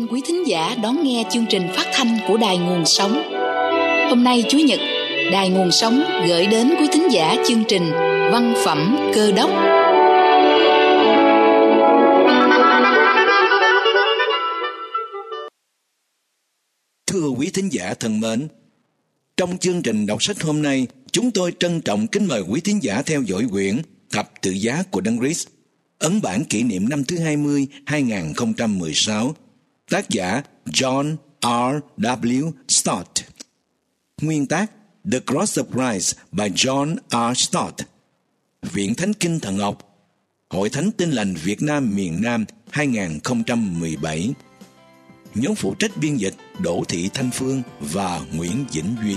quý thính giả đón nghe chương trình phát thanh của Đài Nguồn Sống. Hôm nay Chủ nhật, Đài Nguồn Sống gửi đến quý thính giả chương trình Văn phẩm Cơ đốc. Thưa quý thính giả thân mến, trong chương trình đọc sách hôm nay, chúng tôi trân trọng kính mời quý thính giả theo dõi quyển Thập tự giá của Đấng Christ, ấn bản kỷ niệm năm thứ 20, 2016, tác giả John R. W. Stott. Nguyên tác The Cross of Christ by John R. Stott. Viện Thánh Kinh Thần học, Hội Thánh Tin Lành Việt Nam miền Nam 2017. Nhóm phụ trách biên dịch Đỗ Thị Thanh Phương và Nguyễn Vĩnh Duy.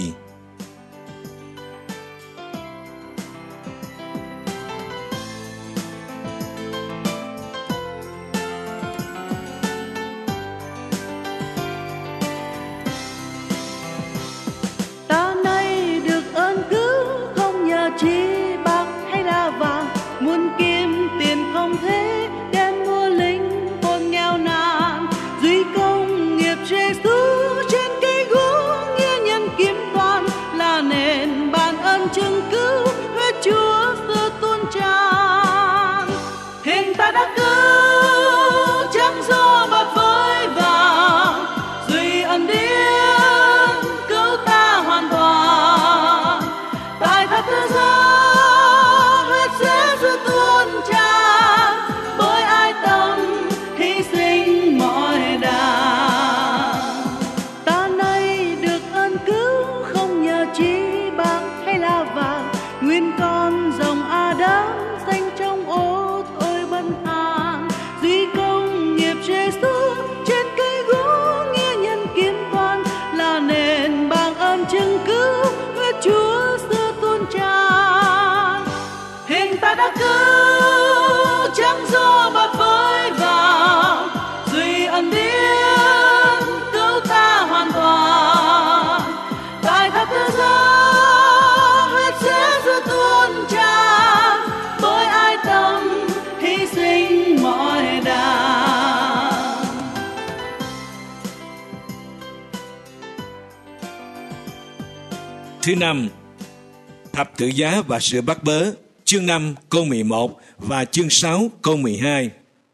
Ta nay được ơn cứu không nhờ chi bạc hay là vàng, muôn kim tiền không thế đem mua linh hồn nghèo nàn. Duy công nghiệp Giêsu trên cây gỗ, nghĩa nhân kiếm toàn là nền ban ơn chứng cứu, huyết Chúa xưa tuôn tràn. Hình ta đã cứu chẳng do bạc với vàng, duy ân điển cứu ta hoàn toàn. Tại thập tự giá huyết Giêsu tuôn tràn, bởi ai tâm hy sinh mọi đàng. Ta nay được ơn cứu không nhờ chi bạc hay là vàng, nguyên con rồng Adam xanh trong ô thôi bần hàn. Duy công nghiệp Giêsu trên cây gỗ, nghĩa nhân kiếm toàn là nền bằng ơn chứng cứu, huyết Chúa xưa tuôn tràn. Hình ta đã cứu chẳng do bạc với vàng, duy ân điển cứu ta hoàn toàn. Tại thập tự giá huyết Giêsu tuôn tràn, bởi ai tâm hy sinh mọi đàng. Thứ năm, Thập tự giá và sự bắt bớ, chương 5 câu 11 và chương 6 câu 12.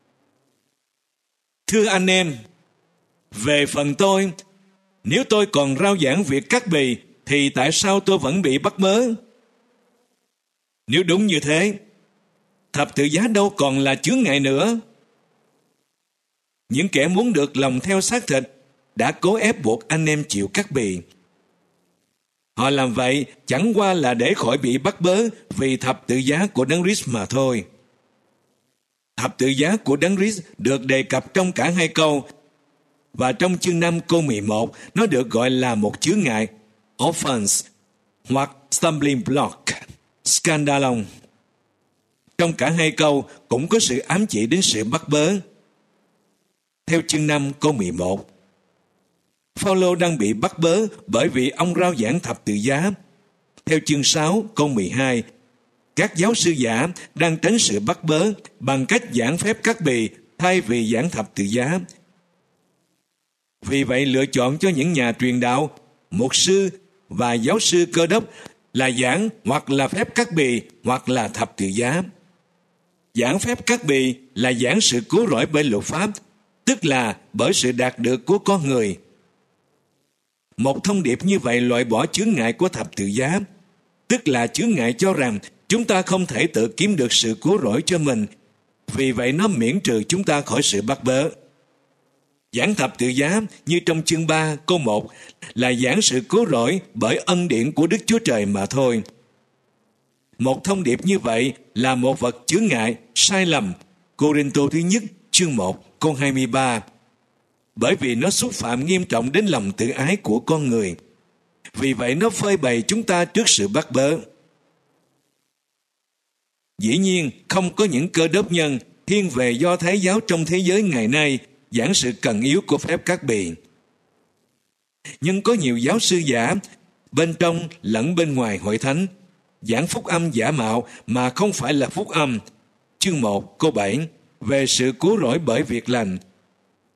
Thưa anh em, về phần tôi, nếu tôi còn rao giảng việc cắt bì, thì tại sao tôi vẫn bị bắt bớ? Nếu đúng như thế, thập tự giá đâu còn là chướng ngại nữa. Những kẻ muốn được lòng theo xác thịt đã cố ép buộc anh em chịu cắt bì. Họ làm vậy chẳng qua là để khỏi bị bắt bớ vì thập tự giá của Đấng Christ mà thôi. Thập tự giá của Đấng Christ được đề cập trong cả hai câu, và trong chương 5 câu 11 nó được gọi là một chướng ngại, offense, hoặc stumbling block, scandalon. Trong cả hai câu cũng có sự ám chỉ đến sự bắt bớ. Theo chương 5 câu 11, Phao-lô đang bị bắt bớ bởi vì ông rao giảng thập tự giá. Theo chương 6 câu 12, các giáo sư giả đang tránh sự bắt bớ bằng cách giảng phép cắt bì thay vì giảng thập tự giá. Vì vậy lựa chọn cho những nhà truyền đạo, mục sư và giáo sư Cơ đốc là giảng hoặc là phép cắt bì hoặc là thập tự giá. Giảng phép cắt bì là giảng sự cứu rỗi bởi luật pháp, tức là bởi sự đạt được của con người. Một thông điệp như vậy loại bỏ chướng ngại của thập tự giá, tức là chướng ngại cho rằng chúng ta không thể tự kiếm được sự cứu rỗi cho mình, vì vậy nó miễn trừ chúng ta khỏi sự bắt bớ. Giảng thập tự giá như trong chương 3 câu 1 là giảng sự cứu rỗi bởi ân điển của Đức Chúa Trời mà thôi. Một thông điệp như vậy là một vật chướng ngại, sai lầm, Cô-rinh-tô thứ nhất chương 1 câu 23, bởi vì nó xúc phạm nghiêm trọng đến lòng tự ái của con người. Vì vậy nó phơi bày chúng ta trước sự bắt bớ. Dĩ nhiên không có những Cơ đốc nhân thiên về Do Thái giáo trong thế giới ngày nay giảng sự cần yếu của phép cắt bì. Nhưng có nhiều giáo sư giả bên trong lẫn bên ngoài hội thánh giảng phúc âm giả mạo mà không phải là phúc âm. Chương 1 câu 7 về sự cứu rỗi bởi việc lành.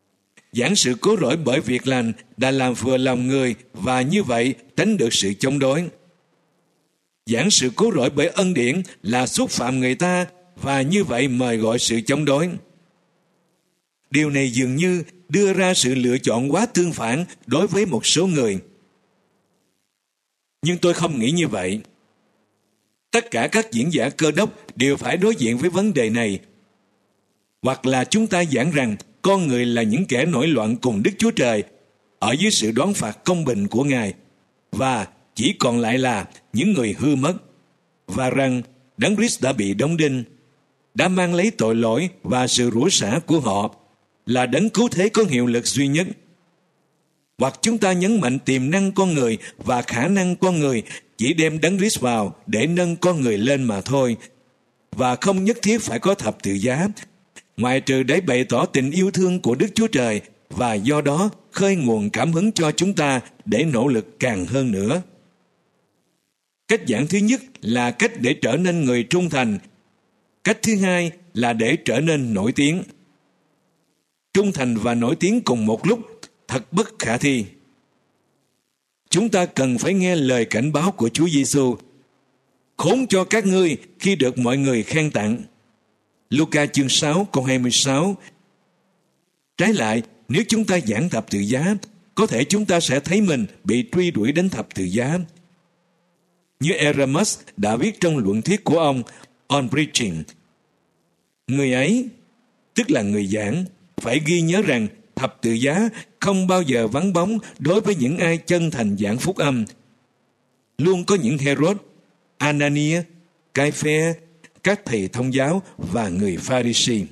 giảng sự cứu rỗi bởi việc lành đã làm vừa lòng người và như vậy tránh được sự chống đối. Giảng sự cứu rỗi bởi ân điển là xúc phạm người ta và như vậy mời gọi sự chống đối. Điều này dường như đưa ra sự lựa chọn quá tương phản đối với một số người. Nhưng tôi không nghĩ như vậy. Tất cả các diễn giả Cơ Đốc đều phải đối diện với vấn đề này. Hoặc là chúng ta giảng rằng con người là những kẻ nổi loạn cùng Đức Chúa Trời ở dưới sự đoán phạt công bình của Ngài và chỉ còn lại là những người hư mất, và rằng Đấng Christ đã bị đóng đinh, đã mang lấy tội lỗi và sự rủa xả của họ, là đấng cứu thế có hiệu lực duy nhất. Hoặc chúng ta nhấn mạnh tiềm năng con người và khả năng con người chỉ đem Đấng Christ vào để nâng con người lên mà thôi, và không nhất thiết phải có thập tự giá, ngoại trừ để bày tỏ tình yêu thương của Đức Chúa Trời và do đó khơi nguồn cảm hứng cho chúng ta để nỗ lực càng hơn nữa. Cách giảng thứ nhất là cách để trở nên người trung thành. Cách thứ hai là để trở nên nổi tiếng. Trung thành và nổi tiếng cùng một lúc thật bất khả thi. Chúng ta cần phải nghe lời cảnh báo của Chúa Giêsu: khốn cho các ngươi khi được mọi người khen tặng. Luca chương 6 câu 26. Trái lại, nếu chúng ta giảng thập tự giá, có thể chúng ta sẽ thấy mình bị truy đuổi đến thập tự giá. Như Erasmus đã viết trong luận thuyết của ông On Preaching, người ấy, tức là người giảng, phải ghi nhớ rằng thập tự giá không bao giờ vắng bóng đối với những ai chân thành giảng phúc âm. Luôn có những Herod, Anania, Cai-phê, các thầy thông giáo và người Pha-ri-si.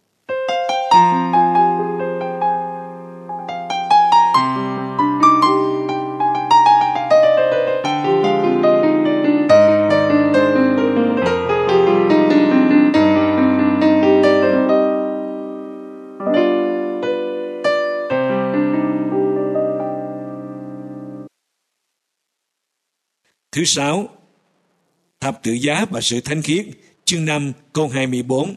Thứ sáu, thập tự giá và sự thánh khiết, chương 5 câu 24.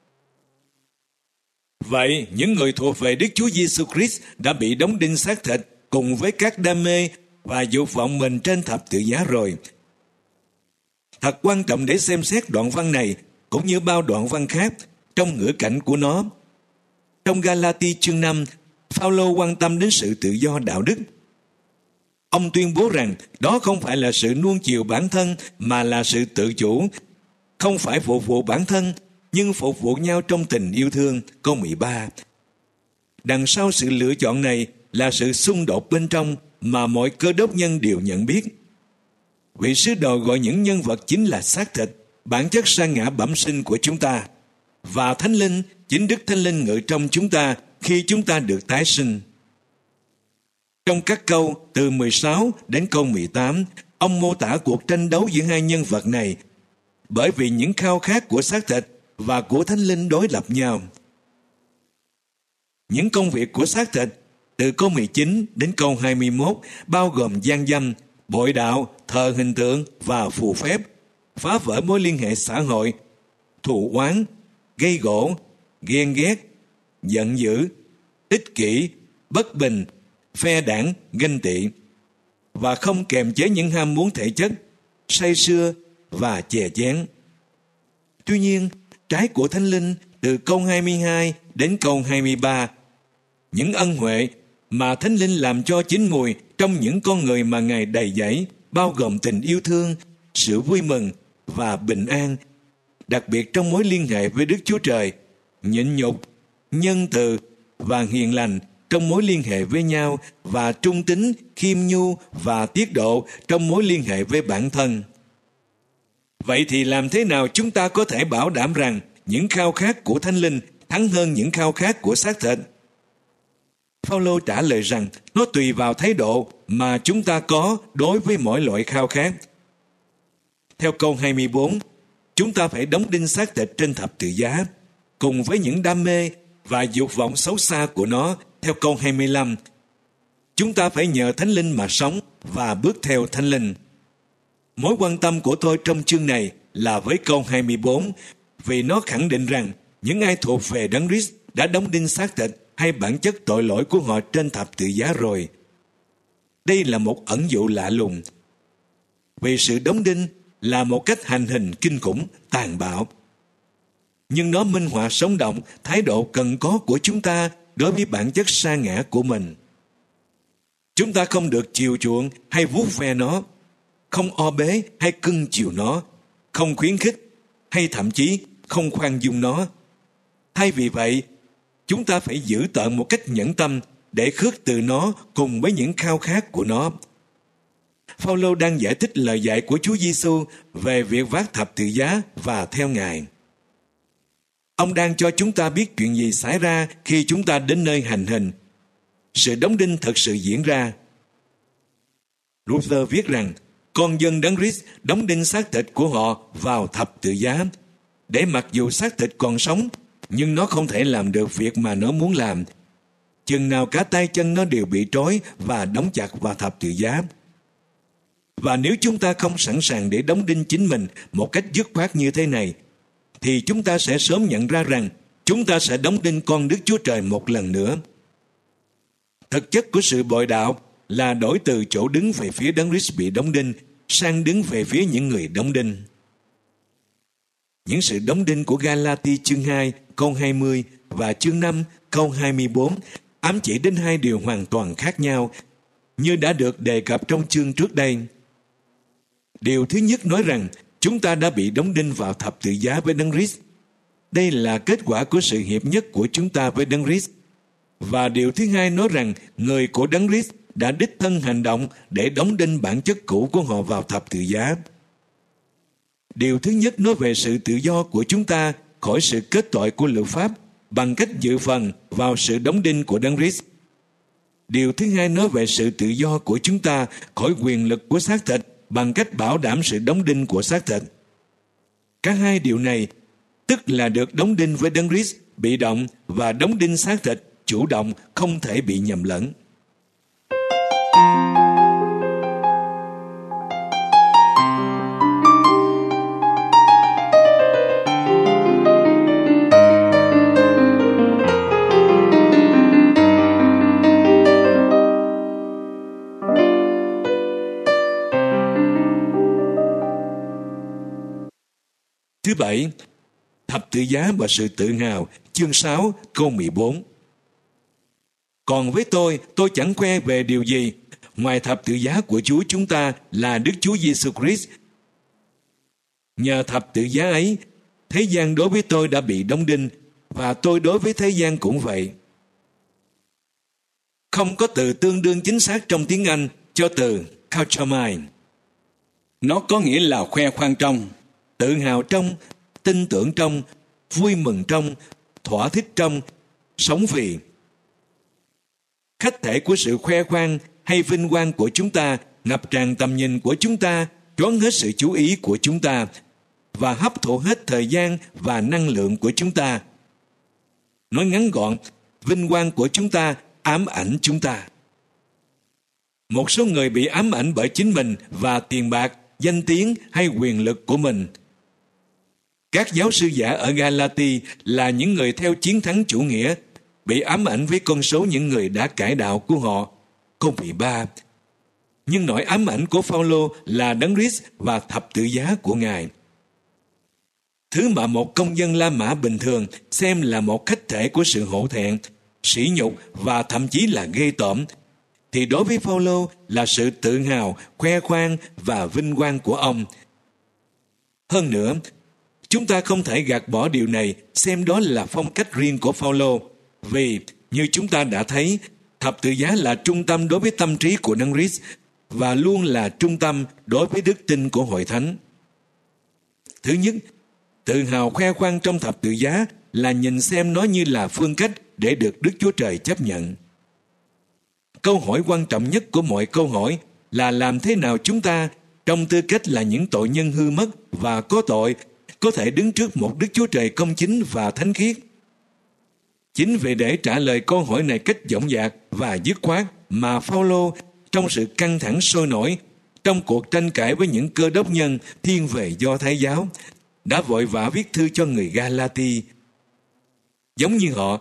Vậy, những người thuộc về Đức Chúa Giêsu Christ đã bị đóng đinh xác thịt cùng với các đam mê và dục vọng mình trên thập tự giá rồi. Thật quan trọng để xem xét đoạn văn này cũng như bao đoạn văn khác trong ngữ cảnh của nó. Trong Ga-la-ti chương 5, Phao-lô quan tâm đến sự tự do đạo đức. Ông tuyên bố rằng đó không phải là sự nuông chiều bản thân mà là sự tự chủ, không phải phục vụ bản thân nhưng phục vụ nhau trong tình yêu thương. Câu 13. Đằng sau sự lựa chọn này là sự xung đột bên trong mà mọi Cơ Đốc nhân đều nhận biết. Vị sứ đồ gọi những nhân vật chính là xác thịt, bản chất sa ngã bẩm sinh của chúng ta, và Thánh Linh, chính Đức Thánh Linh ngự trong chúng ta khi chúng ta được tái sinh. Trong các câu từ 16 đến câu 18, ông mô tả cuộc tranh đấu giữa hai nhân vật này, bởi vì những khao khát của xác thịt và của Thánh Linh đối lập nhau. Những công việc của xác thịt từ câu 19 đến câu 21 bao gồm gian dâm, bội đạo, thờ hình tượng và phù phép, phá vỡ mối liên hệ xã hội, thù oán, gây gổ, ghen ghét, giận dữ, ích kỷ, bất bình, phe đảng, ganh tị, và không kềm chế những ham muốn thể chất, say sưa và chè chén. Tuy nhiên, trái của Thánh Linh từ câu 22 đến câu 23, những ân huệ mà Thánh Linh làm cho chín mùi trong những con người mà Ngài đầy dẫy, bao gồm tình yêu thương, sự vui mừng và bình an, đặc biệt trong mối liên hệ với Đức Chúa Trời, nhịn nhục, nhân từ và hiền lành trong mối liên hệ với nhau, và trung tín, khiêm nhu và tiết độ trong mối liên hệ với bản thân. Vậy thì làm thế nào chúng ta có thể bảo đảm rằng những khao khát của Thánh Linh thắng hơn những khao khát của xác thịt? Phao-lô trả lời rằng nó tùy vào thái độ mà chúng ta có đối với mỗi loại khao khát. Theo câu 24, chúng ta phải đóng đinh xác thịt trên thập tự giá, cùng với những đam mê và dục vọng xấu xa của nó. Theo câu 25, chúng ta phải nhờ Thánh Linh mà sống và bước theo Thánh Linh. Mối quan tâm của tôi trong chương này là với câu 24, vì nó khẳng định rằng những ai thuộc về Đấng Christ đã đóng đinh xác thịt hay bản chất tội lỗi của họ trên thập tự giá rồi. Đây là một ẩn dụ lạ lùng, vì sự đóng đinh là một cách hành hình kinh khủng, tàn bạo. Nhưng nó minh họa sống động thái độ cần có của chúng ta đối với bản chất sa ngã của mình. Chúng ta không được chiều chuộng hay vuốt ve nó, không o bế hay cưng chiều nó, không khuyến khích hay thậm chí không khoan dung nó. Thay vì vậy, chúng ta phải giữ tợn một cách nhẫn tâm để khước từ nó cùng với những khao khát của nó. Phao-lô đang giải thích lời dạy của Chúa Giêsu về việc vác thập tự giá và theo Ngài. Ông đang cho chúng ta biết chuyện gì xảy ra khi chúng ta đến nơi hành hình. Sự đóng đinh thật sự diễn ra. Luther viết rằng con dân Đấng Christ đóng đinh xác thịt của họ vào thập tự giá, để mặc dù xác thịt còn sống, nhưng nó không thể làm được việc mà nó muốn làm, chừng nào cả tay chân nó đều bị trói và đóng chặt vào thập tự giá. Và nếu chúng ta không sẵn sàng để đóng đinh chính mình một cách dứt khoát như thế này, thì chúng ta sẽ sớm nhận ra rằng chúng ta sẽ đóng đinh con Đức Chúa Trời một lần nữa. Thực chất của sự bội đạo là đổi từ chỗ đứng về phía Đấng Christ bị đóng đinh sang đứng về phía những người đóng đinh. Những sự đóng đinh của Ga-la-ti chương 2 câu 20 và chương 5 câu 24 ám chỉ đến hai điều hoàn toàn khác nhau, như đã được đề cập trong chương trước đây. Điều thứ nhất nói rằng chúng ta đã bị đóng đinh vào thập tự giá với Đấng Christ. Đây là kết quả của sự hiệp nhất của chúng ta với Đấng Christ. Và điều thứ hai nói rằng người của Đấng Christ đã đích thân hành động để đóng đinh bản chất cũ của họ vào thập tự giá. Điều thứ nhất nói về sự tự do của chúng ta khỏi sự kết tội của luật pháp bằng cách dự phần vào sự đóng đinh của Đấng Christ. Điều thứ hai nói về sự tự do của chúng ta khỏi quyền lực của xác thịt bằng cách bảo đảm sự đóng đinh của xác thịt. Cả hai điều này, tức là được đóng đinh với Đấng Christ bị động và đóng đinh xác thịt chủ động, không thể bị nhầm lẫn. Thứ bảy, thập tự giá và sự tự hào, chương 6 câu 14. Còn với tôi chẳng khoe về điều gì ngoài thập tự giá của Chúa chúng ta là Đức Chúa Giêsu Christ. Nhờ thập tự giá ấy, thế gian đối với tôi đã bị đóng đinh, và tôi đối với thế gian cũng vậy. Không có từ tương đương chính xác trong tiếng Anh cho từ couchomai. Nó có nghĩa là khoe khoang trong, tự hào trong, tin tưởng trong, vui mừng trong, thỏa thích trong, sống vì. Khách thể của sự khoe khoang hay vinh quang của chúng ta ngập tràn tầm nhìn của chúng ta, choán hết sự chú ý của chúng ta và hấp thụ hết thời gian và năng lượng của chúng ta. Nói ngắn gọn, vinh quang của chúng ta ám ảnh chúng ta. Một số người bị ám ảnh bởi chính mình và tiền bạc, danh tiếng hay quyền lực của mình. Các giáo sư giả ở Ga-la-ti là những người theo chiến thắng chủ nghĩa, bị ám ảnh với con số những người đã cải đạo của họ, câu 13. Nhưng nỗi ám ảnh của Phao-lô là Đấng Christ và thập tự giá của Ngài. Thứ mà một công dân La Mã bình thường xem là một khách thể của sự hổ thẹn, sỉ nhục và thậm chí là ghê tởm, thì đối với Phao-lô là sự tự hào, khoe khoang và vinh quang của ông. Hơn nữa, chúng ta không thể gạt bỏ điều này, xem đó là phong cách riêng của Phao-lô, vì như chúng ta đã thấy, thập tự giá là trung tâm đối với tâm trí của Đấng Christ và luôn là trung tâm đối với đức tin của Hội Thánh. Thứ nhất, tự hào khoe khoang trong thập tự giá là nhìn xem nó như là phương cách để được Đức Chúa Trời chấp nhận. Câu hỏi quan trọng nhất của mọi câu hỏi là làm thế nào chúng ta, trong tư cách là những tội nhân hư mất và có tội, có thể đứng trước một Đức Chúa Trời công chính và thánh khiết. Chính vì để trả lời câu hỏi này cách dõng dạc và dứt khoát mà Phao-lô, trong sự căng thẳng sôi nổi, trong cuộc tranh cãi với những cơ đốc nhân thiên về Do Thái giáo, đã vội vã viết thư cho người Ga-la-ti. Giống như họ,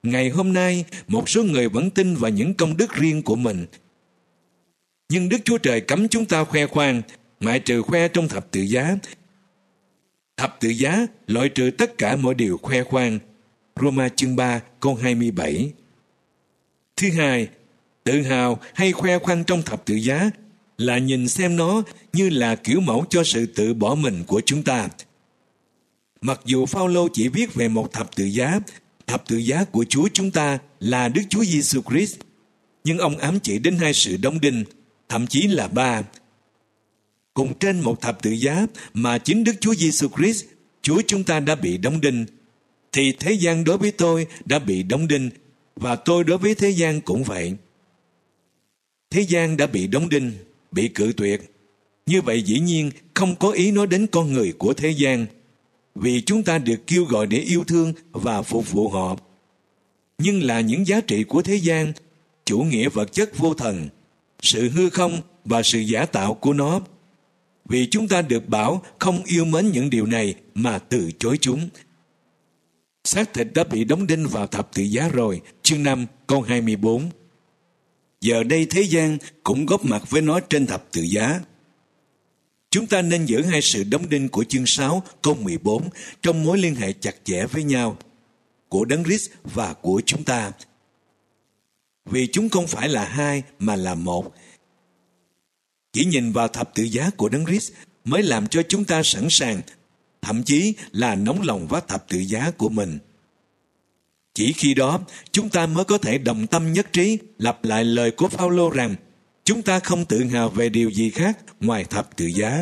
ngày hôm nay một số người vẫn tin vào những công đức riêng của mình. Nhưng Đức Chúa Trời cấm chúng ta khoe khoang, ngoại trừ khoe trong thập tự giá. Thập tự giá loại trừ tất cả mọi điều khoe khoang. Roma chương 3 câu 27. Thứ hai, tự hào hay khoe khoang trong thập tự giá là nhìn xem nó như là kiểu mẫu cho sự tự bỏ mình của chúng ta. Mặc dù Phao-lô chỉ viết về một thập tự giá của Chúa chúng ta là Đức Chúa Giêsu Christ, nhưng ông ám chỉ đến hai sự đóng đinh, thậm chí là ba. Cùng trên một thập tự giá mà chính Đức Chúa Giêsu Christ, Chúa chúng ta đã bị đóng đinh, thì thế gian đối với tôi đã bị đóng đinh, và tôi đối với thế gian cũng vậy. Thế gian đã bị đóng đinh, bị cự tuyệt. Như vậy dĩ nhiên không có ý nói đến con người của thế gian, vì chúng ta được kêu gọi để yêu thương và phục vụ họ. Nhưng là những giá trị của thế gian, chủ nghĩa vật chất vô thần, sự hư không và sự giả tạo của nó. Vì chúng ta được bảo không yêu mến những điều này mà từ chối chúng. Xác thịt đã bị đóng đinh vào thập tự giá rồi, chương 5 câu 24. Giờ đây thế gian cũng góp mặt với nó trên thập tự giá. Chúng ta nên giữ hai sự đóng đinh của chương 6 câu 14 trong mối liên hệ chặt chẽ với nhau, của Đấng Christ và của chúng ta. Vì chúng không phải là hai mà là một. Chỉ nhìn vào thập tự giá của Đấng Christ mới làm cho chúng ta sẵn sàng, thậm chí là nóng lòng vác thập tự giá của mình. Chỉ khi đó chúng ta mới có thể đồng tâm nhất trí lặp lại lời của Phao-lô rằng chúng ta không tự hào về điều gì khác ngoài thập tự giá.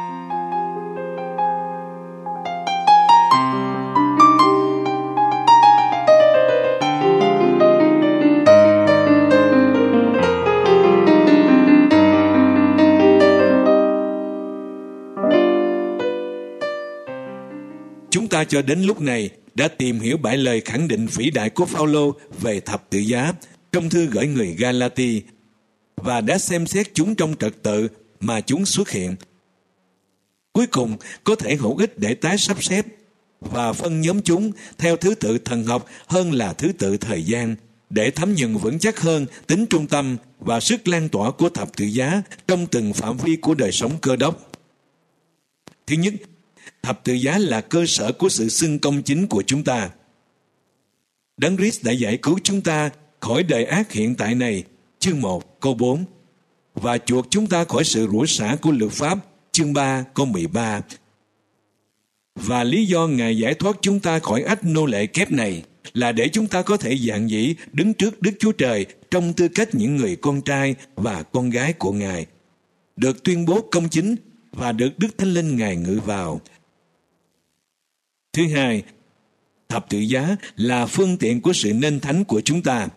Chúng ta cho đến lúc này đã tìm hiểu 7 lời khẳng định vĩ đại của Phao-lô về thập tự giá trong thư gửi người Ga-la-ti và đã xem xét chúng trong trật tự mà chúng xuất hiện. Cuối cùng có thể hữu ích để tái sắp xếp và phân nhóm chúng theo thứ tự thần học hơn là thứ tự thời gian, để thấm nhận vững chắc hơn tính trung tâm và sức lan tỏa của thập tự giá trong từng phạm vi của đời sống Cơ Đốc. Thứ nhất, thập tự giá là cơ sở của sự xưng công chính của chúng ta. Đấng Christ đã giải cứu chúng ta khỏi đời ác hiện tại này, chương 1 câu 4, và chuộc chúng ta khỏi sự rủa xả của律pháp, chương 3 câu 13. Và lý do Ngài giải thoát chúng ta khỏi ách nô lệ kép này là để chúng ta có thể dạn dĩ đứng trước Đức Chúa Trời trong tư cách những người con trai và con gái của Ngài, được tuyên bố công chính và được Đức Thánh Linh Ngài ngự vào. Thứ hai, thập tự giá là phương tiện của sự nên thánh của chúng ta.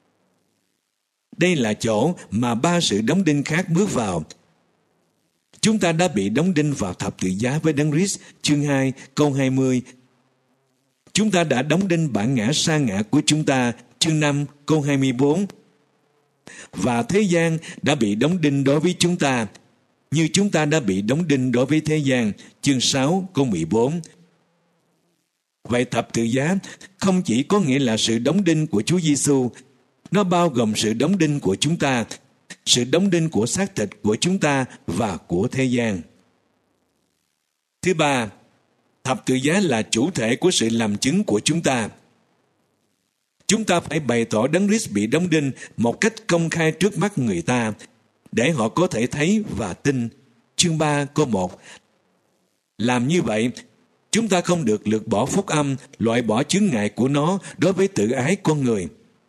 Đây là chỗ mà 3 sự đóng đinh khác bước vào. Chúng ta đã bị đóng đinh vào thập tự giá với Đấng Christ, chương 2 câu 20. Chúng ta đã đóng đinh bản ngã sa ngã của chúng ta, chương 5 câu 24. Và thế gian đã bị đóng đinh đối với chúng ta, như chúng ta đã bị đóng đinh đối với thế gian, chương 6 câu 14. Vậy thập tự giá không chỉ có nghĩa là sự đóng đinh của Chúa Giêsu, nó bao gồm sự đóng đinh của chúng ta, sự đóng đinh của xác thịt của chúng ta và của thế gian. Thứ ba, thập tự giá là chủ thể của sự làm chứng của chúng ta. Chúng ta phải bày tỏ Đấng Christ bị đóng đinh một cách công khai trước mắt người ta, để họ có thể thấy và tin. Chương 3 câu 1. Làm như vậy, chúng ta không được lược bỏ phúc âm, loại bỏ chướng ngại của nó đối với tự ái con người.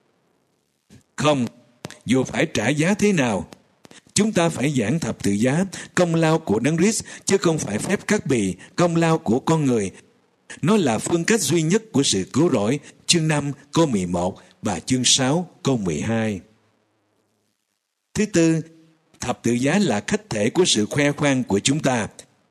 Không, dù phải trả giá thế nào, chúng ta phải giảng thập tự giá, công lao của Đấng Christ, chứ không phải phép cắt bì, công lao của con người. Nó là phương cách duy nhất của sự cứu rỗi, chương 5 câu 11 và chương 6 câu 12. Thứ tư, thập tự giá là khách thể của sự khoe khoang của chúng ta.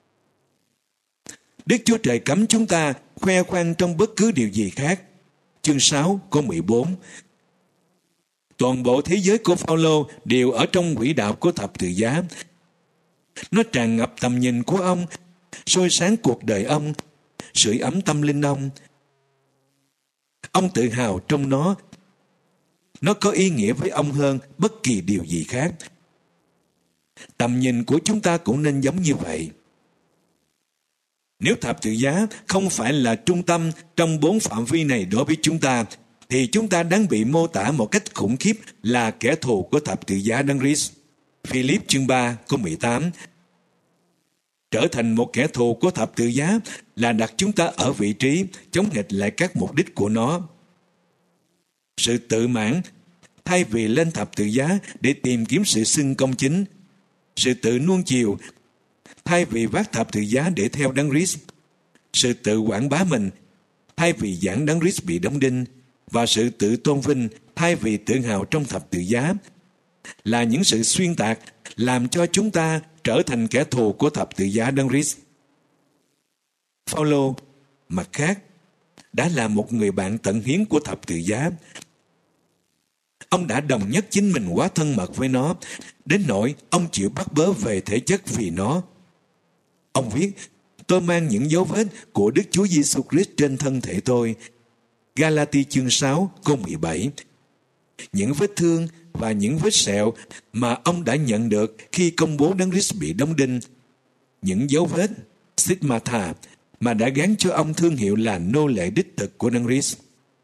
Đức Chúa Trời cấm chúng ta khoe khoang trong bất cứ điều gì khác. Chương 6 câu 14. Toàn bộ thế giới của Phao-lô đều ở trong quỹ đạo của thập tự giá. Nó tràn ngập tầm nhìn của ông, soi sáng cuộc đời ông, sưởi ấm tâm linh ông. Ông tự hào trong nó. Nó có ý nghĩa với ông hơn bất kỳ điều gì khác. Tầm nhìn của chúng ta cũng nên giống như vậy. Nếu thập tự giá không phải là trung tâm trong 4 phạm vi này đối với chúng ta, thì chúng ta đang bị mô tả một cách khủng khiếp là kẻ thù của thập tự giá Đấng Christ. Philip chương 3 câu 18. Trở thành một kẻ thù của thập tự giá là đặt chúng ta ở vị trí chống nghịch lại các mục đích của nó. Sự tự mãn thay vì lên thập tự giá để tìm kiếm sự xưng công chính. Sự tự nuông chiều thay vì vác thập tự giá để theo Đấng Christ. Sự tự quảng bá mình thay vì giảng Đấng Christ bị đóng đinh. Và sự tự tôn vinh thay vì tự hào trong thập tự giá là những sự xuyên tạc làm cho chúng ta trở thành kẻ thù của thập tự giá Đấng Christ. Phaolô, mặt khác, đã là một người bạn tận hiến của thập tự giá. Ông đã đồng nhất chính mình quá thân mật với nó, đến nỗi ông chịu bắt bớ về thể chất vì nó. Ông viết, tôi mang những dấu vết của Đức Chúa Giêsu Christ trên thân thể tôi. Galati chương 6 câu 17. Những vết thương và những vết sẹo mà ông đã nhận được khi công bố Đấng Christ bị đóng đinh, những dấu vết stigmata mà đã gán cho ông thương hiệu là nô lệ đích thực của Đấng Christ.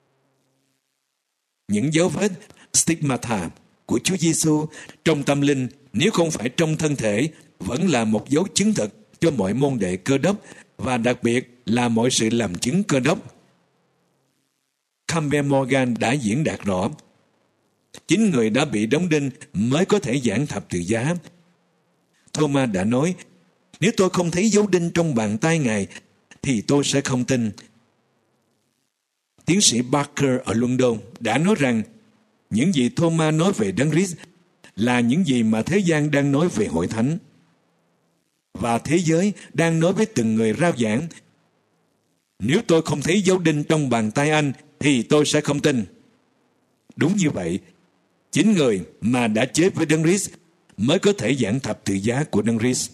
Những dấu vết stigmata của Chúa Giêsu trong tâm linh, nếu không phải trong thân thể, vẫn là một dấu chứng thực cho mọi môn đệ Cơ Đốc và đặc biệt là mọi sự làm chứng Cơ Đốc. Campbell Morgan đã diễn đạt rõ, chính người đã bị đóng đinh mới có thể giảng thập tự giá. Thomas đã nói, nếu tôi không thấy dấu đinh trong bàn tay Ngài thì tôi sẽ không tin. Tiến sĩ Barker ở London đã nói rằng những gì Thomas nói về Đấng Christ là những gì mà thế gian đang nói về hội thánh và thế giới đang nói với từng người rao giảng. Nếu tôi không thấy dấu đinh trong bàn tay anh thì tôi sẽ không tin. Đúng như vậy, chính người mà đã chết với Đấng Christ mới có thể giảng thập tự giá của Đấng Christ.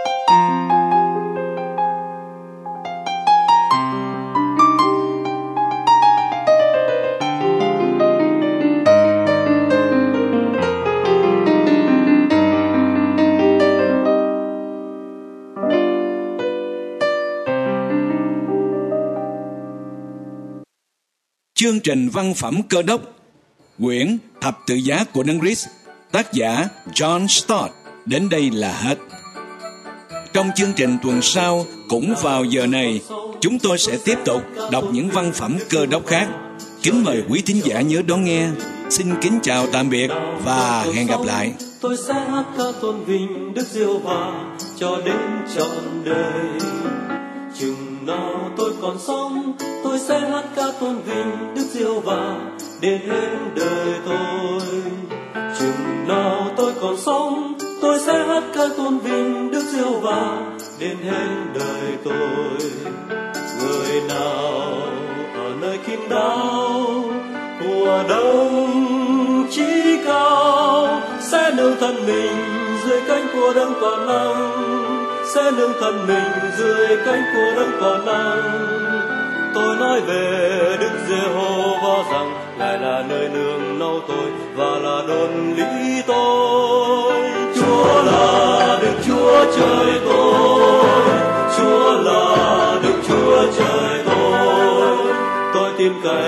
Chương trình văn phẩm Cơ Đốc, quyển Thập tự giá của Đấng Christ, tác giả John Stott, đến đây là hết. Trong chương trình tuần sau, cũng vào giờ này, chúng tôi sẽ tiếp tục đọc những văn phẩm Cơ Đốc khác. Kính mời quý thính giả nhớ đón nghe. Xin kính chào tạm biệt và hẹn gặp lại. Tôi sẽ hát ca tôn vinh Đức Giê-hô-va cho đến trọn đời. Chừng nào tôi còn sống, tôi sẽ hát ca tôn vinh Đức Giê-hô-va đến hết đời tôi. Chừng nào tôi còn sống, tôi sẽ hát ca tôn vinh Đức Giê-hô-va đến hết đời tôi. Người nào ở nơi kín đáo của Đấng Chí Cao sẽ nương thân mình dưới cánh của Đấng toàn năng, sẽ nương thân mình dưới cánh của Đấng toàn năng. Tôi nói về Đức Giê-hô-va rằng Ngài là nơi nương náu tôi và là đồn lý tôi. Chúa là Đức Chúa Trời tôi, Chúa là Đức Chúa Trời tôi. Tôi tin cậy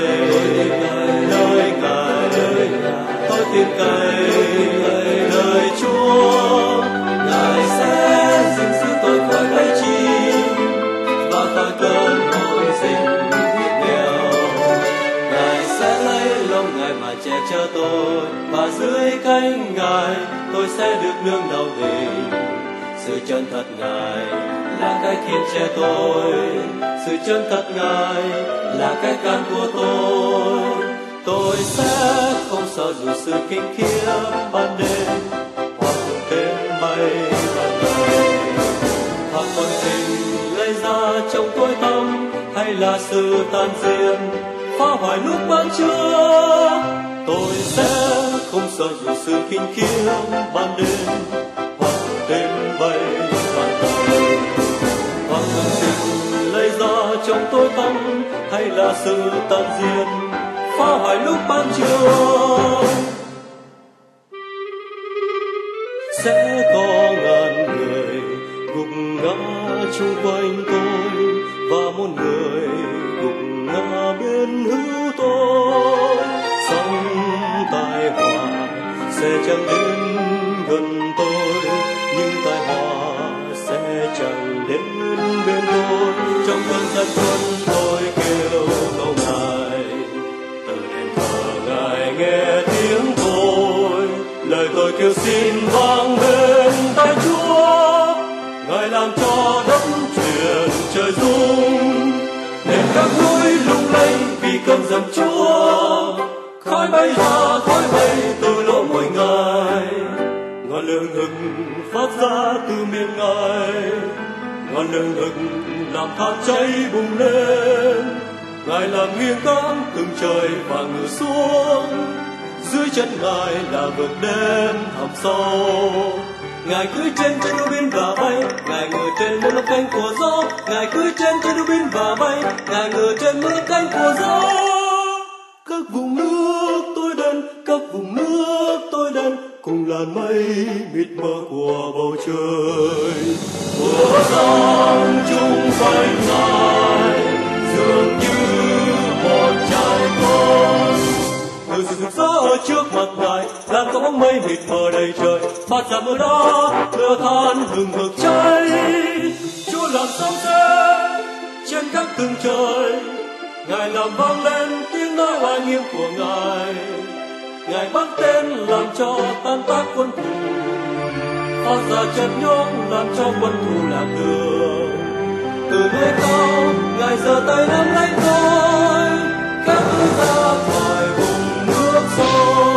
nơi Ngài, tôi tin cậy nơi Chúa. Ngài sẽ gìn giữ tôi khỏi bẫy chim và khỏi cơn hồn sinh thiết nghèo. Ngài sẽ lấy lông Ngài mà che chở tôi, và dưới cánh Ngài tôi sẽ được nương náu mình. Sự chân thật Ngài là cái khiên che tôi, sự chân thật Ngài là cái can của tôi. Tôi sẽ không sợ dù sự kinh khiếp ban đêm hoặc tên mây ban ngày, hoặc con tình gây ra trong tối tăm, hay là sự tan diệt phá hoại lúc ban trưa. Tôi sẽ không sợ dù sự kinh khiếp ban đêm hoặc tên mây ban ngày, hoặc con tình gây ra trong tối tăm, hay là sự tan diệt phá hoại lúc ban trường. Sẽ có ngàn người gục ngã chung quanh tôi, và một người gục ngã bên hữu tôi. Sóng tai họa sẽ chẳng đến gần tôi, nhưng tai họa sẽ chẳng đến bên tôi. Trong cơn giận quân tôi kêu câu Ngài, từ đền thờ Ngài nghe tiếng tôi. Lời tôi kêu xin vang bên tai Chúa, Ngài làm cho đất chuyển trời rung, nên các núi lung lay vì cơn giận Chúa. Khói bay ra, khói bay từ lỗ mũi Ngài, ngọn lửa hừng phát ra từ miệng Ngài. Ngọn lửa hừng làm than cháy bùng lên, Ngài làm nghiêng cán từng trời và ngự xuống. Dưới chân Ngài là vực đen thẳm sâu, Ngài cưỡi trên cherubim và bay, Ngài ngồi trên bốn lớp cánh của gió. Ngài cưỡi trên cherubim và bay, Ngài ngồi trên bốn lớp cánh của gió. Các vùng nước tối đen, các vùng nước tối đen, cùng làn mây mịt mờ của bầu trời. Mùa giăng chung quanh Ngài dường như một trái con. Từ sự rực rỡ ở trước mặt Ngài, làm có bóng mây mịt mờ đầy trời, phát ra mưa đá, lửa than hừng hực cháy. Chúa làm sấm sét trên các tầng trời, Ngài làm vang lên tiếng nói oai nghiêm của Ngài. Ngài bắt tên làm cho tan tác quân thù, phát ra chớp nhóm làm cho quân thù lạc đường. Từ nơi cao Ngài giơ tay nắm lấy tôi, kéo tôi ra khỏi vùng nước sâu.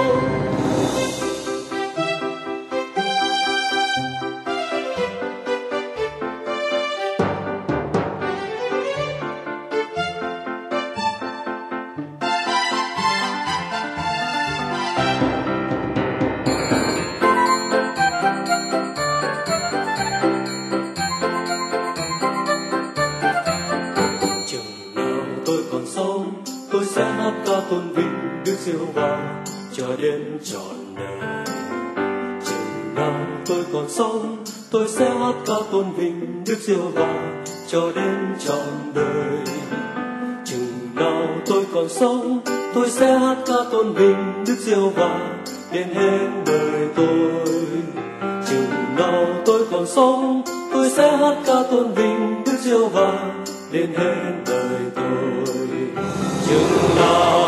Tôi sẽ hát ca tôn vinh Đức Giê-hô-va cho đến trọn đời. Chừng nào tôi còn sống, tôi sẽ hát ca tôn vinh Đức Giê-hô-va cho đến trọn đời. Chừng nào tôi còn sống, tôi sẽ hát ca tôn vinh Đức Giê-hô-va đến hết đời tôi. Chừng nào tôi còn sống, tôi sẽ hát ca tôn vinh Đức Giê-hô-va đến hết đời tôi. Chừng nào